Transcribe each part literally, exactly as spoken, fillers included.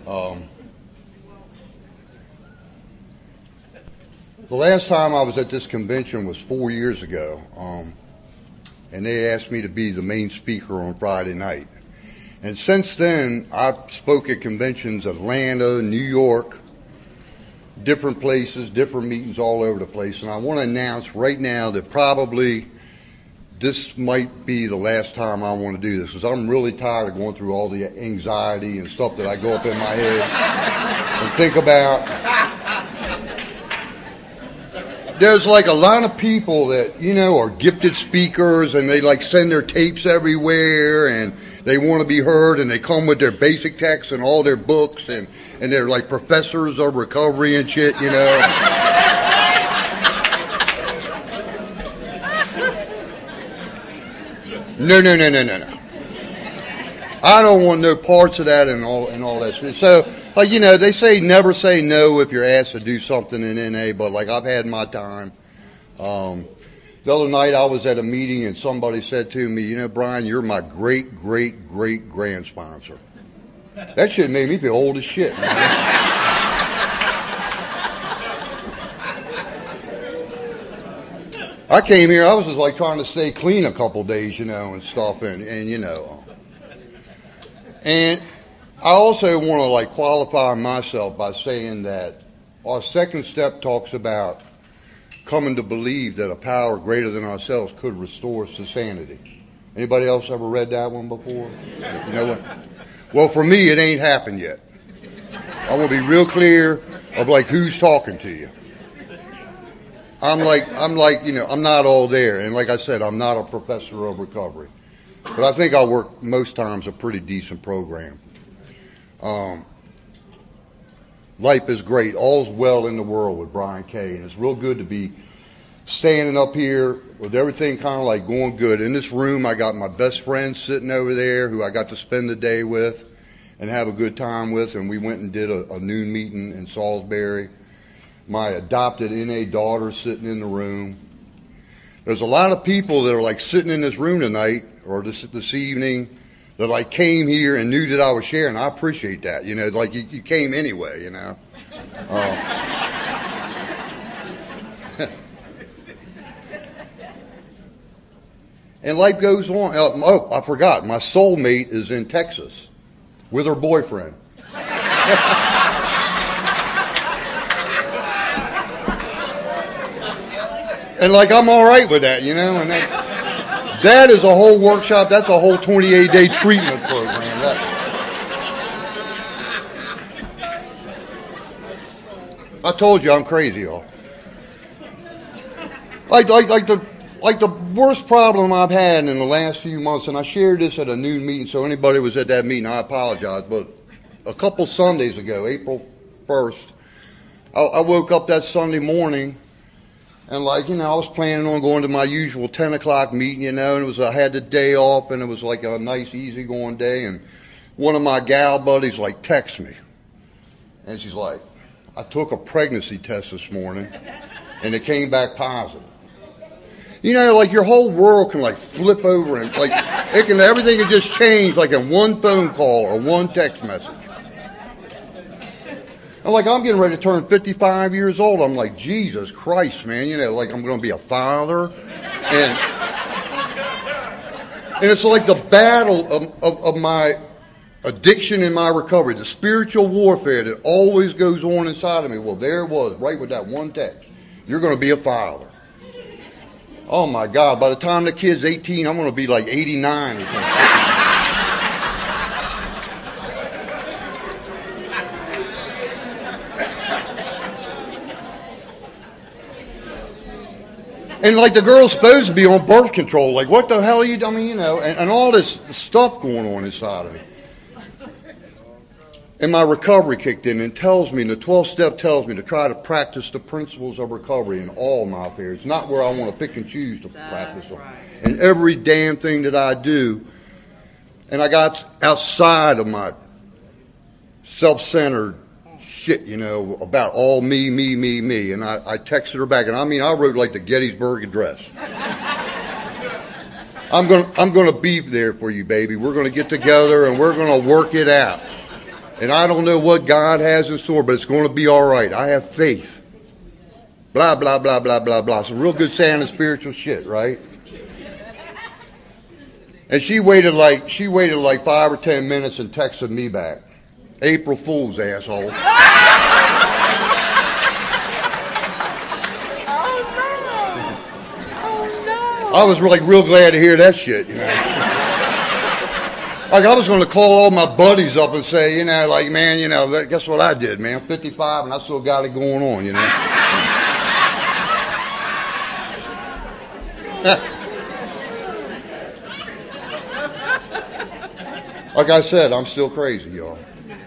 Um, the last time I was at this convention was four years ago, um, and they asked me to be the main speaker on Friday night. And since then, I've spoke at conventions, Atlanta, New York, different places, different meetings all over the place. And I want to announce right now that probably this might be the last time I want to do this, because I'm really tired of going through all the anxiety and stuff that I go up in my head and think about. There's like a lot of people that, you know, are gifted speakers, and they like send their tapes everywhere, and they want to be heard, and they come with their basic texts and all their books, and, and they're like professors of recovery and shit, you know. No, no, no, no, no, no. I don't want no parts of that and all and all that shit. So, like, you know, they say never say no if you're asked to do something in N A, but like I've had my time. Um, the other night I was at a meeting and somebody said to me, you know, Brian, you're my great, great, great grand sponsor. That shit made me feel old as shit, man. I came here, I was just like trying to stay clean a couple days, you know, and stuff, and, and you know. And I also want to like qualify myself by saying that our second step talks about coming to believe that a power greater than ourselves could restore us to sanity. Anybody else ever read that one before? You know what? Well, for me, it ain't happened yet. I want to be real clear of like who's talking to you. I'm like, I'm like, you know, I'm not all there. And like I said, I'm not a professor of recovery. But I think I work most times a pretty decent program. Um, life is great. All's well in the world with Brian K. And it's real good to be standing up here with everything kind of like going good. In this room, I got my best friend sitting over there who I got to spend the day with and have a good time with. And we went and did a, a noon meeting in Salisbury. My adopted N A daughter sitting in the room. There's a lot of people that are like sitting in this room tonight or this this evening that like came here and knew that I was sharing. I appreciate that. You know, like you, you came anyway, you know. Uh, and life goes on. Oh, I forgot. My soulmate is in Texas with her boyfriend. And like I'm all right with that, you know. And that, that is a whole workshop. That's a whole twenty-eight day treatment program. That, I told you I'm crazy, y'all. Like like like the like the worst problem I've had in the last few months, and I shared this at a noon meeting. So anybody who was at that meeting, I apologize. But a couple Sundays ago, April first, I, I woke up that Sunday morning. And like, you know, I was planning on going to my usual ten o'clock meeting, you know, and it was, I had the day off, and it was like a nice, easygoing day, and one of my gal buddies, like, texts me. And she's like, I took a pregnancy test this morning, and it came back positive. You know, like, your whole world can, like, flip over, and, like, it can, everything can just change, like, in one phone call or one text message. I'm like, I'm getting ready to turn fifty-five years old. I'm like, Jesus Christ, man. You know, like I'm going to be a father. And, and it's like the battle of, of, of my addiction and my recovery, the spiritual warfare that always goes on inside of me. Well, there it was, right with that one text. You're going to be a father. Oh, my God. By the time the kid's eighteen, I'm going to be like eighty-nine or something. And like the girl's supposed to be on birth control. Like, what the hell are you, I mean, you know, and, and all this stuff going on inside of me. And my recovery kicked in and tells me, and the twelfth step tells me to try to practice the principles of recovery in all my affairs. Not where I want to pick and choose to That's practice them. Right. And every damn thing that I do. And I got outside of my self-centered shit, you know, about all me, me, me, me. And I, I texted her back, and I mean, I wrote like the Gettysburg Address. I'm gonna, I'm gonna be there for you, baby. We're gonna get together and we're gonna work it out. And I don't know what God has in store, but it's going to be all right. I have faith. Blah, blah, blah, blah, blah, blah. Some real good sounding spiritual shit, right? And she waited like she waited like five or ten minutes and texted me back. April Fool's, asshole. Oh no! Oh no! I was like real glad to hear that shit. You know? Like I was going to call all my buddies up and say, you know, like, man, you know, guess what I did, man? I'm fifty-five and I still got it going on, you know. Like I said, I'm still crazy, y'all.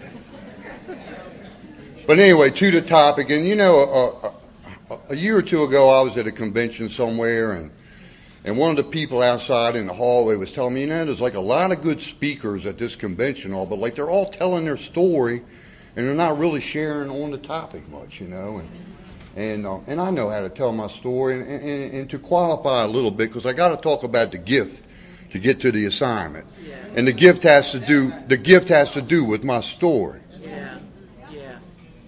But anyway, to the topic, and you know, a, a, a year or two ago, I was at a convention somewhere, and and one of the people outside in the hallway was telling me, you know, there's like a lot of good speakers at this convention, all, but like they're all telling their story, and they're not really sharing on the topic much, you know. And and uh, and I know how to tell my story, and, and, and to qualify a little bit, because I got to talk about the gift to get to the assignment, yeah. And the gift has to do the gift has to do with my story. Yeah, yeah.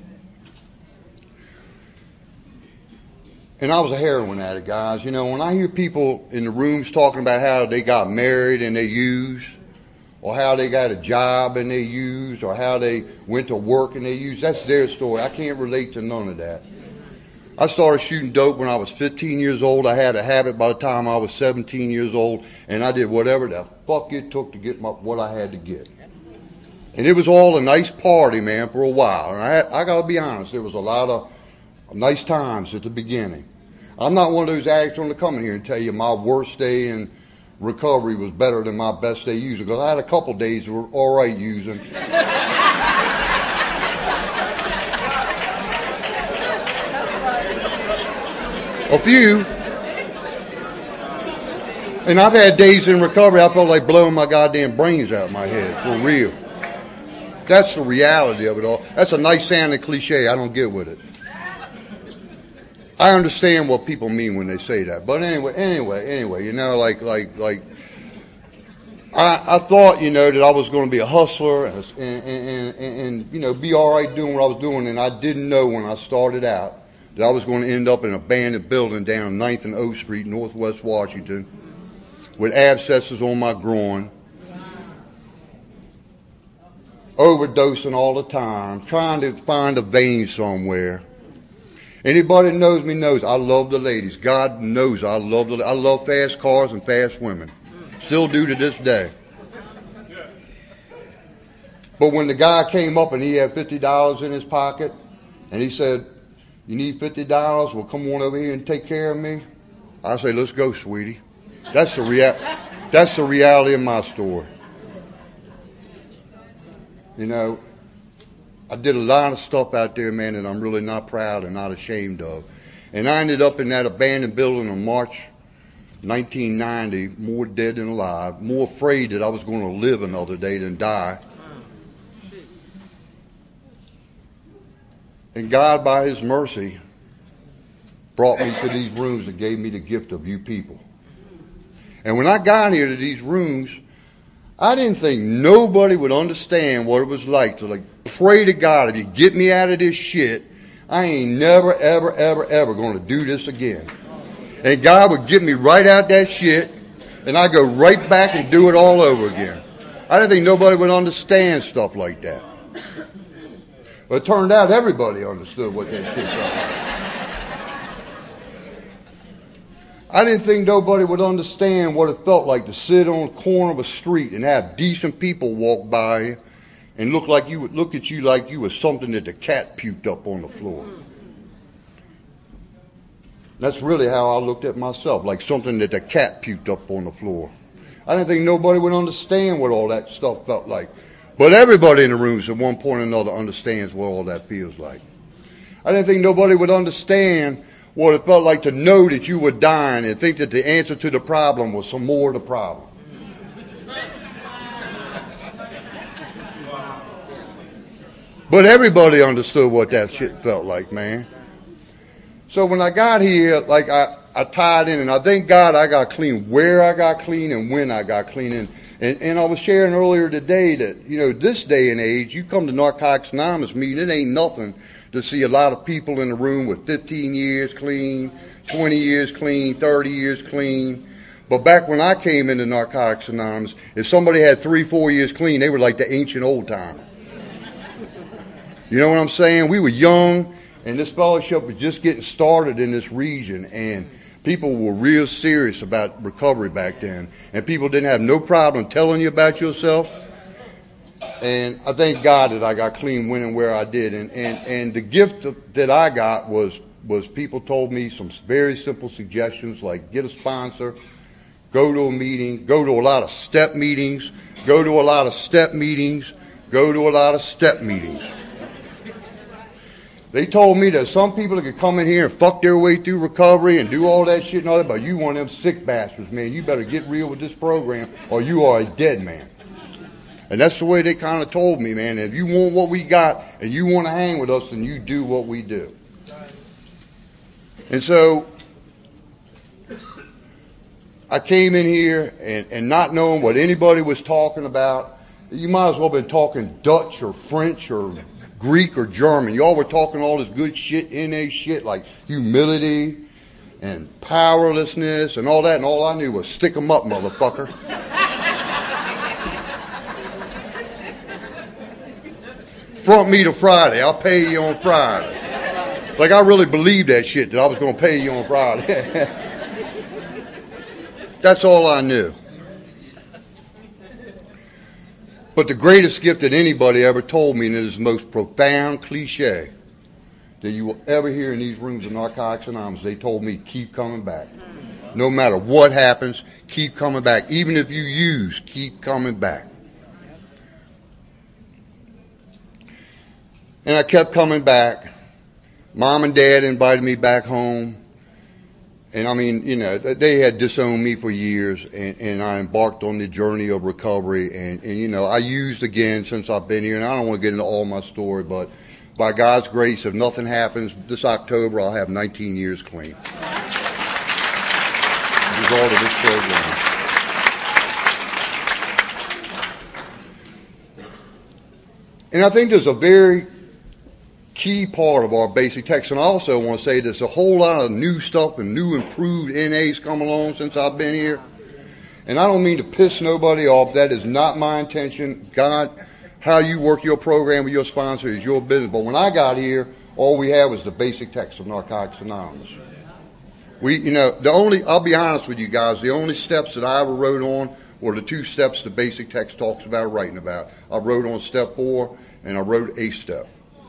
And I was a heroin addict, guys. You know, when I hear people in the rooms talking about how they got married and they used, or how they got a job and they used, or how they went to work and they used, that's their story. I can't relate to none of that. I started shooting dope when I was fifteen years old. I had a habit by the time I was seventeen years old, and I did whatever the fuck it took to get my, what I had to get. And it was all a nice party, man, for a while. And I, had, I got to be honest, there was a lot of nice times at the beginning. I'm not one of those addicts going to come in here and tell you my worst day in recovery was better than my best day using, because I had a couple days that were all right using. A few. And I've had days in recovery I felt like blowing my goddamn brains out of my head, for real. That's the reality of it all. That's a nice sounding cliche. I don't get with it. I understand what people mean when they say that. But anyway, anyway, anyway, you know, like, like, like, I, I thought, you know, that I was going to be a hustler and, and, and, and, and, you know, be all right doing what I was doing. And I didn't know when I started out that I was going to end up in an abandoned building down ninth and O Street, Northwest Washington, with abscesses on my groin, overdosing all the time, trying to find a vein somewhere. Anybody that knows me knows I love the ladies. God knows I love the I love fast cars and fast women. Still do to this day. But when the guy came up and he had fifty dollars in his pocket, and he said, "You need fifty dollars? Well, come on over here and take care of me." I say, "Let's go, sweetie." That's the rea- That's the reality of my story. You know, I did a lot of stuff out there, man, that I'm really not proud and not ashamed of. And I ended up in that abandoned building in March nineteen ninety, more dead than alive, more afraid that I was going to live another day than die. And God, by His mercy, brought me to these rooms and gave me the gift of you people. And when I got here to these rooms, I didn't think nobody would understand what it was like to, like, pray to God, if you get me out of this shit, I ain't never, ever, ever, ever going to do this again. And God would get me right out that shit, and I'd go right back and do it all over again. I didn't think nobody would understand stuff like that. But it turned out everybody understood what that shit was. I didn't think nobody would understand what it felt like to sit on the corner of a street and have decent people walk by you and look like you would look at you like you was something that the cat puked up on the floor. That's really how I looked at myself, like something that the cat puked up on the floor. I didn't think nobody would understand what all that stuff felt like. But everybody in the rooms at one point or another understands what all that feels like. I didn't think nobody would understand what it felt like to know that you were dying and think that the answer to the problem was some more of the problem. But everybody understood what that shit felt like, man. So when I got here, like I, I tied in, and I thank God I got clean where I got clean and when I got clean. And, and, and I was sharing earlier today that, you know, this day and age, you come to Narcotics Anonymous meeting, it ain't nothing to see a lot of people in the room with fifteen years clean, twenty years clean, thirty years clean. But back when I came into Narcotics Anonymous, if somebody had three, four years clean, they were like the ancient old timer. You know what I'm saying? We were young, and this fellowship was just getting started in this region, and people were real serious about recovery back then. And people didn't have no problem telling you about yourself. And I thank God that I got clean when and where I did. And, and, and the gift that I got was, was people told me some very simple suggestions like get a sponsor, go to a meeting, go to a lot of step meetings, go to a lot of step meetings, go to a lot of step meetings. They told me that some people that could come in here and fuck their way through recovery and do all that shit and all that, but you one of them sick bastards, man. You better get real with this program or you are a dead man. And that's the way they kind of told me, man. If you want what we got and you want to hang with us, then you do what we do. And so I came in here and, and not knowing what anybody was talking about. You might as well have been talking Dutch or French or Greek or German. Y'all were talking all this good shit, N A shit, like humility and powerlessness and all that, and all I knew was stick 'em up, motherfucker. Front me to Friday. I'll pay you on Friday. Like I really believed that shit, that I was going to pay you on Friday. That's all I knew. But the greatest gift that anybody ever told me, and it is the most profound cliche that you will ever hear in these rooms of Narcotics Anonymous, they told me, keep coming back. No matter what happens, keep coming back. Even if you use, keep coming back. And I kept coming back. Mom and Dad invited me back home. And I mean, you know, they had disowned me for years, and, and I embarked on the journey of recovery. And, and, you know, I used again since I've been here, and I don't want to get into all my story, but by God's grace, if nothing happens, this October I'll have nineteen years clean. As a result of this program. And I think there's a very key part of our basic text, and I also want to say there's a whole lot of new stuff and new improved N As come along since I've been here. And I don't mean to piss nobody off. That is not my intention. God, how you work your program with your sponsor is your business. But when I got here, all we had was the basic text of Narcotics Anonymous. We, you know, the only, I'll be honest with you guys, the only steps that I ever wrote on were the two steps the basic text talks about writing about. I wrote on step four, and I wrote a step.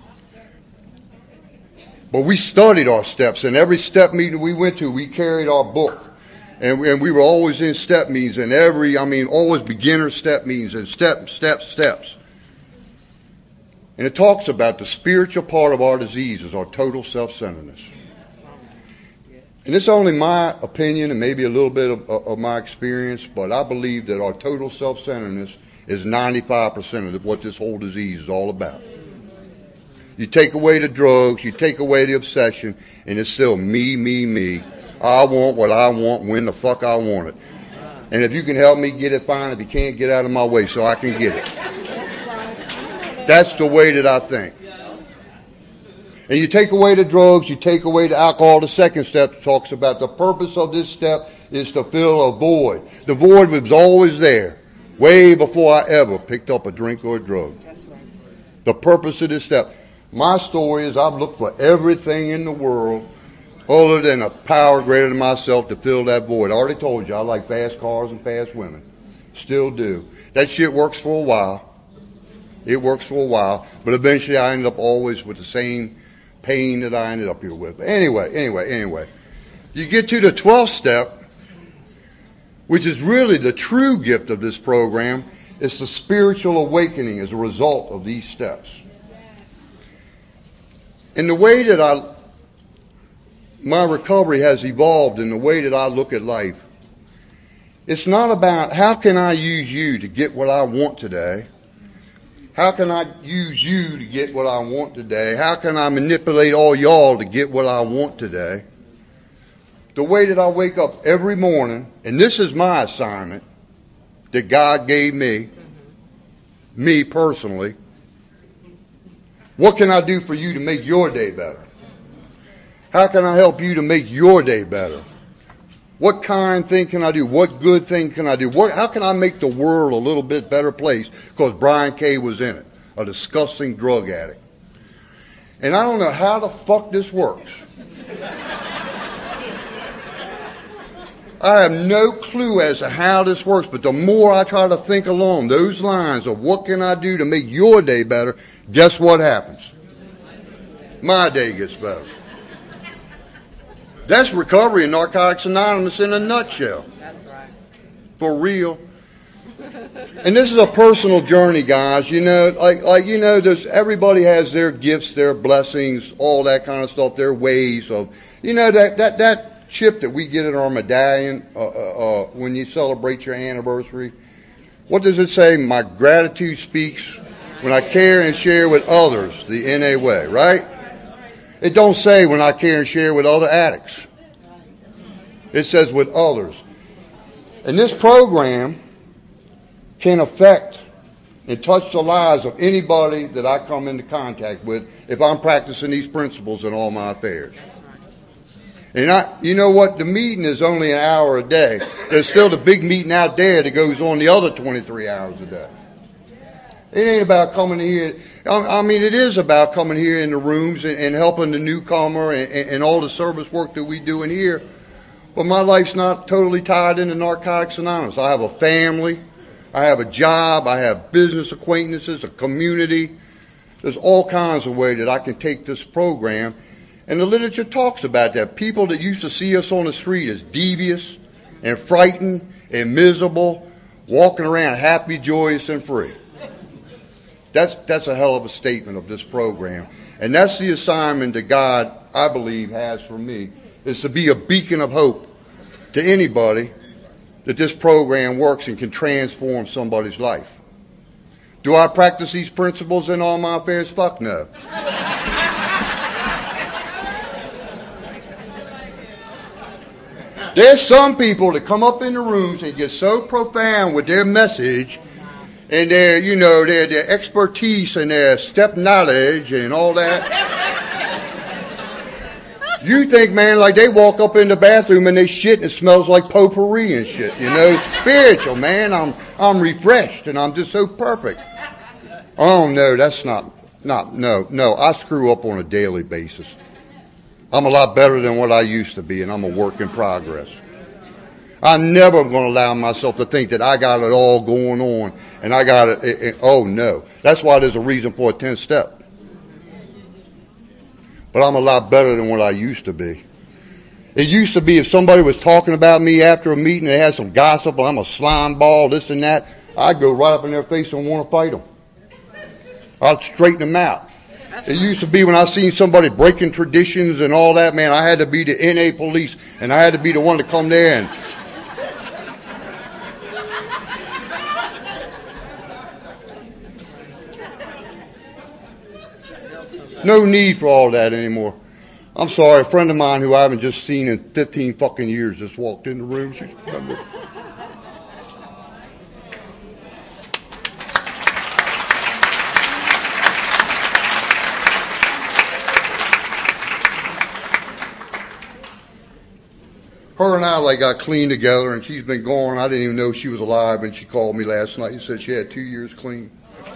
But we studied our steps, and every step meeting we went to, we carried our book. And we, and we were always in step meetings, and every, I mean, always beginner step meetings, and step, step, steps. And it talks about the spiritual part of our disease is our total self-centeredness. And it's only my opinion and maybe a little bit of, of my experience, but I believe that our total self-centeredness is ninety-five percent of what this whole disease is all about. You take away the drugs, you take away the obsession, and it's still me, me, me. I want what I want when the fuck I want it. And if you can help me get it, fine. If you can't, get out of my way so I can get it. That's the way that I think. And you take away the drugs, you take away the alcohol. The second step talks about the purpose of this step is to fill a void. The void was always there, way before I ever picked up a drink or a drug. The purpose of this step. My story is I've looked for everything in the world other than a power greater than myself to fill that void. I already told you I like fast cars and fast women. Still do. That shit works for a while. It works for a while. But eventually I ended up always with the same pain that I ended up here with. But anyway, anyway, anyway. You get to the twelfth step, which is really the true gift of this program. It's the spiritual awakening as a result of these steps. And the way that I, my recovery has evolved in the way that I look at life, it's not about how can I use you to get what I want today? How can I use you to get what I want today? How can I manipulate all y'all to get what I want today? the way that I wake up every morning, and this is my assignment that God gave me, me personally. What can I do for you to make your day better? How can I help you to make your day better? What kind thing can I do? What good thing can I do? What, how can I make the world a little bit better place? Because Brian Kay was in it, a disgusting drug addict. And I don't know how the fuck this works. I have no clue as to how this works, but the more I try to think along those lines of what can I do to make your day better, guess what happens? My day gets better. That's Recovery and Narcotics Anonymous in a nutshell. That's right. For real. And this is a personal journey, guys. You know, like, like you know, there's everybody has their gifts, their blessings, all that kind of stuff, their ways of, you know, that that that chip that we get in our medallion uh, uh, uh, when you celebrate your anniversary. What does it say? My gratitude speaks when I care and share with others the N A way, right? It don't say when I care and share with other addicts. It says with others. And this program can affect and touch the lives of anybody that I come into contact with if I'm practicing these principles in all my affairs. And I, you know what? The meeting is only an hour a day. There's still the big meeting out there that goes on the other twenty-three hours a day. It ain't about coming here. I mean, it is about coming here in the rooms and, and helping the newcomer and, and, and all the service work that we do in here. But my life's not totally tied into Narcotics Anonymous. I have a family. I have a job. I have business acquaintances, a community. There's all kinds of ways that I can take this program. And the literature talks about that. People that used to see us on the street as devious and frightened and miserable, walking around happy, joyous, and free. That's that's a hell of a statement of this program. And that's the assignment that God, I believe, has for me, is to be a beacon of hope to anybody that this program works and can transform somebody's life. Do I practice these principles in all my affairs? Fuck no. There's some people that come up in the rooms and get so profound with their message and their, you know, their, their expertise and their step knowledge and all that. You think, man, like they walk up in the bathroom and they shit and it smells like potpourri and shit. You know, spiritual, man. I'm I'm refreshed and I'm just so perfect. Oh no, that's not not no no. I screw up on a daily basis. I'm a lot better than what I used to be, and I'm a work in progress. I'm never going to allow myself to think that I got it all going on, and I got it, it, it. Oh, no. That's why there's a reason for a tenth step. But I'm a lot better than what I used to be. It used to be if somebody was talking about me after a meeting, they had some gossip, I'm a slime ball, this and that, I'd go right up in their face and want to fight them. I'd straighten them out. It used to be when I seen somebody breaking traditions and all that, man, I had to be the N A police, and I had to be the one to come there and... No need for all that anymore. I'm sorry, a friend of mine who I haven't just seen in fifteen fucking years just walked in the room. She, Her and I like got clean together, and she's been gone. I didn't even know she was alive, and she called me last night and said she had two years clean.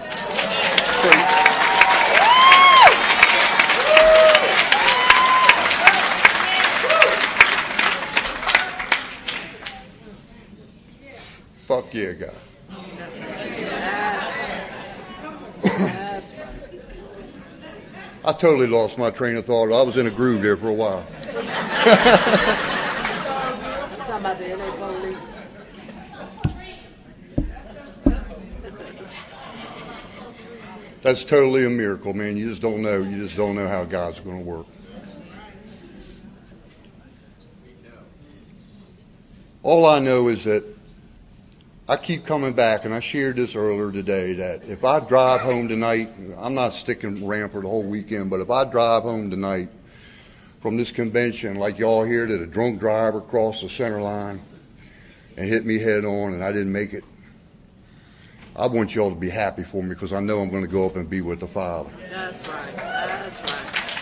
Fuck yeah, God. That's right. I totally lost my train of thought. I was in a groove there for a while. Talking about the N A police. That's totally a miracle, man. You just don't know. You just don't know how God's going to work. All I know is that I keep coming back, and I shared this earlier today, that if I drive home tonight, I'm not sticking around for the whole weekend, but if I drive home tonight from this convention, like y'all here, that a drunk driver crossed the center line and hit me head on, and I didn't make it. I want y'all to be happy for me because I know I'm going to go up and be with the Father. That's right. That's right.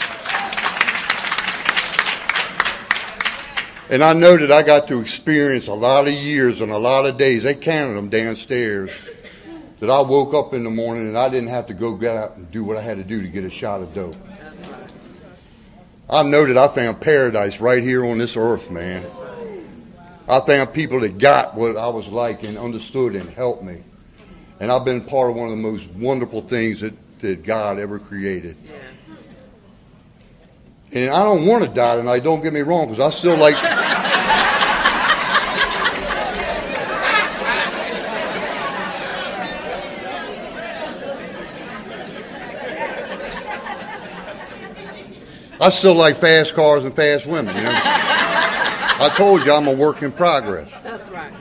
And I know that I got to experience a lot of years and a lot of days. They counted them downstairs. That I woke up in the morning and I didn't have to go get out and do what I had to do to get a shot of dope. That's right. I know that I found paradise right here on this earth, man. That's right. I found people that got what I was like and understood and helped me. And I've been part of one of the most wonderful things that, that God ever created. Yeah. And I don't want to die tonight, don't get me wrong, because I still like... I still like fast cars and fast women, you know. I told you I'm a work in progress. That's right.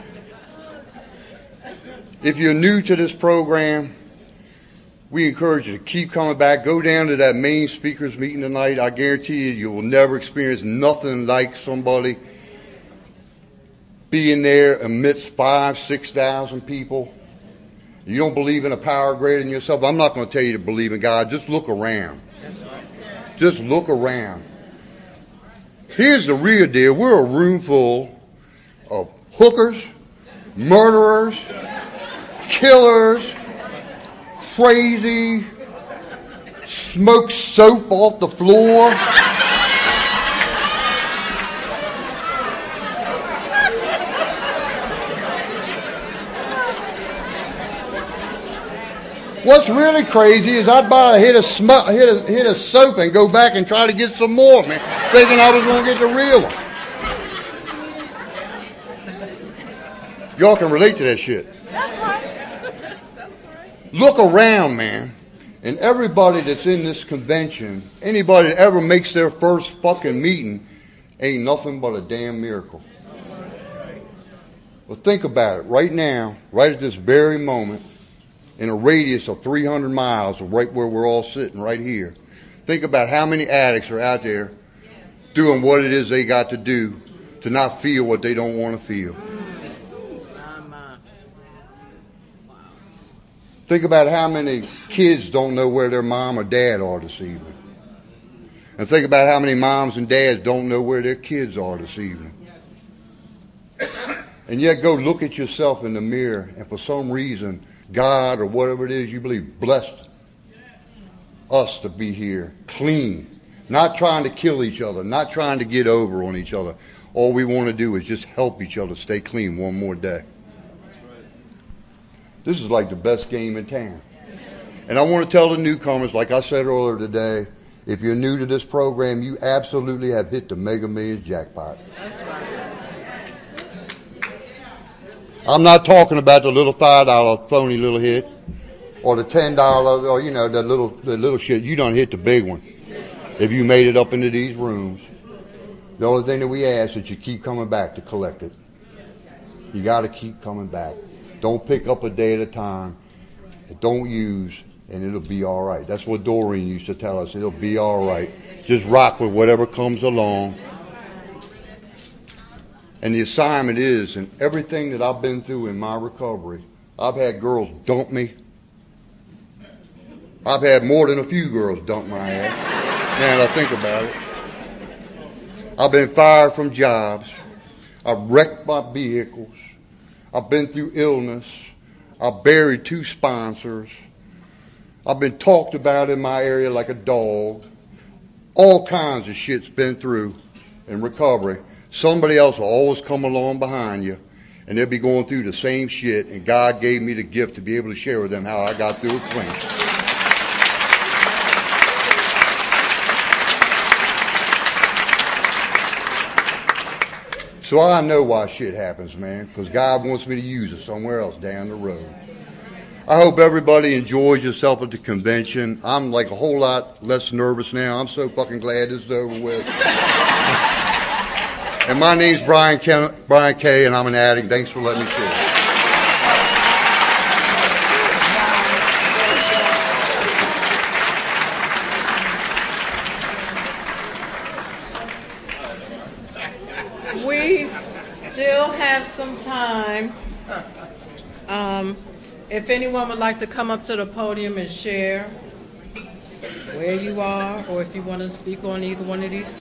If you're new to this program, we encourage you to keep coming back. Go down to that main speakers meeting tonight. I guarantee you, you will never experience nothing like somebody being there amidst five, six thousand people. You don't believe in a power greater than yourself. I'm not going to tell you to believe in God. Just look around. That's right. Just look around. Here's the real deal. We're a room full of hookers, murderers, killers, crazy, smoke soap off the floor. What's really crazy is I'd buy a hit of smoke, hit a hit of soap and go back and try to get some more, man, thinking I was going to get the real one. Y'all can relate to that shit. That's right. That's right. Look around, man. And everybody that's in this convention, anybody that ever makes their first fucking meeting, ain't nothing but a damn miracle. Well, think about it. Right now, right at this very moment, in a radius of three hundred miles of right where we're all sitting right here, think about how many addicts are out there doing what it is they got to do to not feel what they don't want to feel. Think about how many kids don't know where their mom or dad are this evening. And think about how many moms and dads don't know where their kids are this evening. And yet go look at yourself in the mirror, and for some reason, God or whatever it is you believe blessed us to be here clean, not trying to kill each other, not trying to get over on each other. All we want to do is just help each other stay clean one more day. This is like the best game in town. And I want to tell the newcomers, like I said earlier today, if you're new to this program, you absolutely have hit the Mega Millions jackpot. That's right. I'm not talking about the little five dollar phony little hit or the ten dollar or, you know, the little, the little shit. You done hit the big one if you made it up into these rooms. The only thing that we ask is you keep coming back to collect it. You got to keep coming back. Don't pick up a day at a time. Don't use, and it'll be all right. That's what Doreen used to tell us. It'll be all right. Just rock with whatever comes along. And the assignment is, and everything that I've been through in my recovery, I've had girls dump me. I've had more than a few girls dump my ass. Now that I think about it. I've been fired from jobs. I've wrecked my vehicles. I've been through illness. I've buried two sponsors. I've been talked about in my area like a dog. All kinds of shit's been through in recovery. Somebody else will always come along behind you, and they'll be going through the same shit, and God gave me the gift to be able to share with them how I got through it clean. So I know why shit happens, man, because God wants me to use it somewhere else down the road. I hope everybody enjoys yourself at the convention. I'm like a whole lot less nervous now. I'm so fucking glad this is over with. And my name's Brian K, Brian K, and I'm an addict. Thanks for letting me share. have some time. Um, if anyone would like to come up to the podium and share where you are, or if you want to speak on either one of these two.